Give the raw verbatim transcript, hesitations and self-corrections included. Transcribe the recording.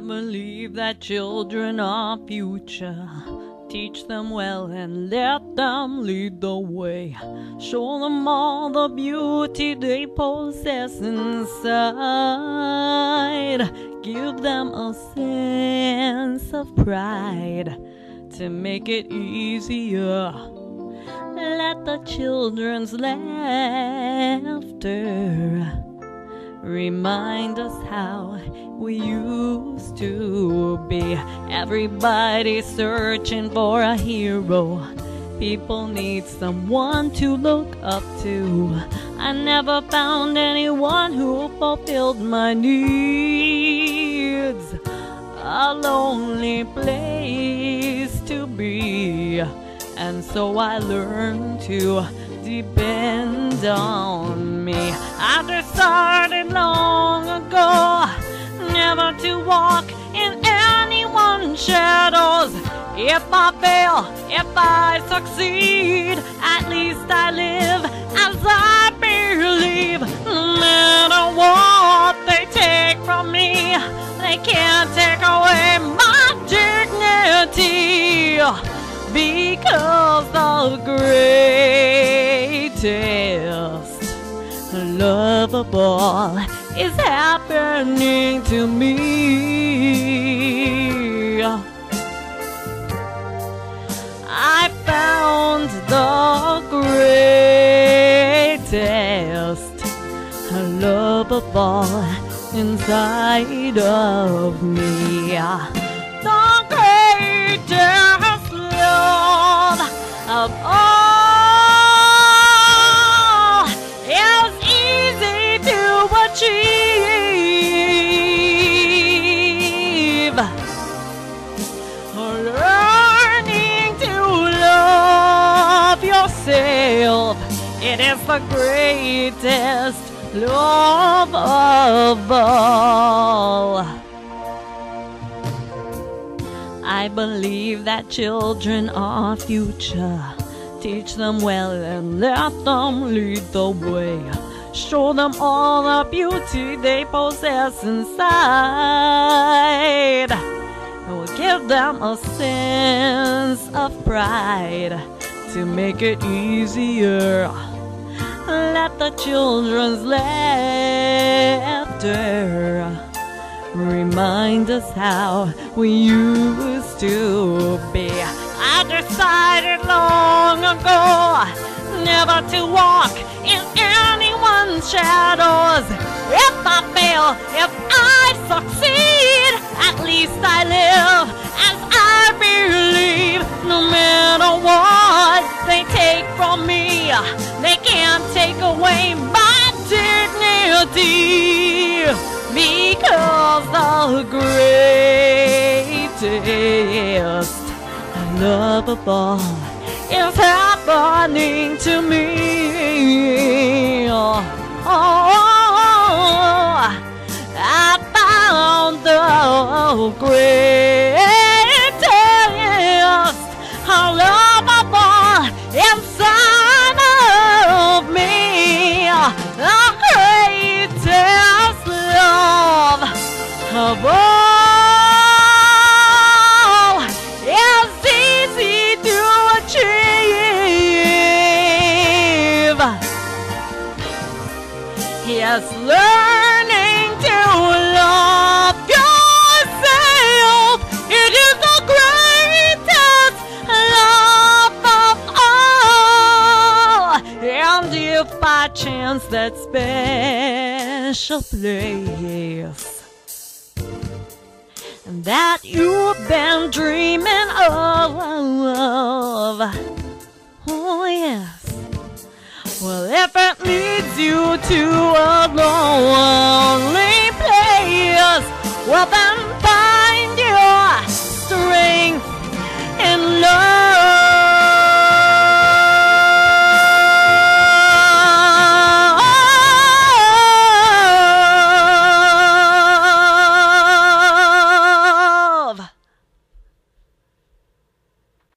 believe that children are future. Teach them well and let them lead the way. Show them all the beauty they possess inside. Give them a sense of pride to make it easier. Let the children's laughter remind us how we used to be. Everybody's searching for a hero. People need someone to look up to. I never found anyone who fulfilled my needs. A lonely place to be. And so I learned to depend on me. I decided long ago never to walk in anyone's shadows. If I fail, if I succeed, at least I live as I believe. No matter what they take from me, they can't take away my dignity. Because the greatest love of all is happening to me. I found the greatest love of all inside of me. The greatest love of all is easy to achieve. Learning to love yourself, it is the greatest love of all. I believe that children are future. Teach them well and let them lead the way. Show them all the beauty they possess inside. And we'll give them a sense of pride to make it easier. Let the children's laughter remind us how we used to be. I decided long ago never to walk in anyone's shadows. If I fail, if I succeed, at least I live as I believe. No matter what they take from me, they can't take away my dignity. Because the greatest love of all is happening to me. Oh, I found the greatest love of all inside of me. The greatest love of all is easy to achieve. Yes, learning to love yourself, it is the greatest love of all. And if by chance that special place that you've been dreaming of, oh yes, well, if it leads you to a lonely place, well then